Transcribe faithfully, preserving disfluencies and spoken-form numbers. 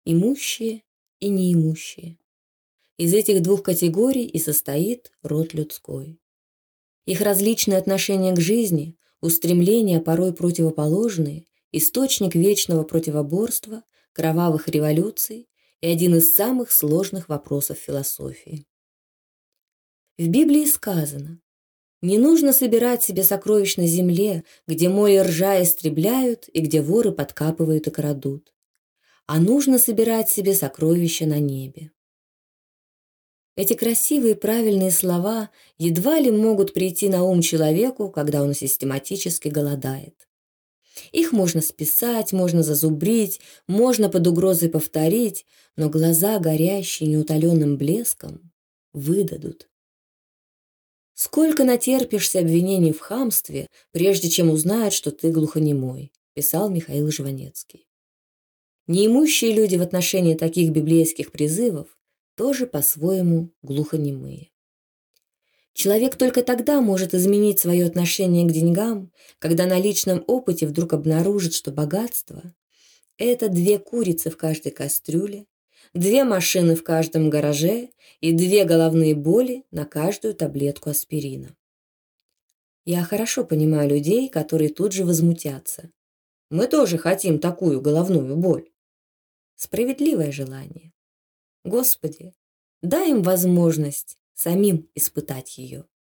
имущие и неимущие. Из этих двух категорий и состоит род людской. Их различные отношения к жизни, устремления порой противоположные, источник вечного противоборства, кровавых революций и один из самых сложных вопросов философии. В Библии сказано: «Не нужно собирать себе сокровищ на земле, где море ржа истребляют и где воры подкапывают и крадут, а нужно собирать себе сокровища на небе». Эти красивые и правильные слова едва ли могут прийти на ум человеку, когда он систематически голодает. Их можно списать, можно зазубрить, можно под угрозой повторить, но глаза, горящие неутоленным блеском, выдадут. «Сколько натерпишься обвинений в хамстве, прежде чем узнают, что ты глухонемой», писал Михаил Жванецкий. Неимущие люди в отношении таких библейских призывов тоже по-своему глухонемые. Человек только тогда может изменить свое отношение к деньгам, когда на личном опыте вдруг обнаружит, что богатство – это две курицы в каждой кастрюле, две машины в каждом гараже и две головные боли на каждую таблетку аспирина. Я хорошо понимаю людей, которые тут же возмутятся. Мы тоже хотим такую головную боль. Справедливое желание. Господи, дай им возможность самим испытать ее.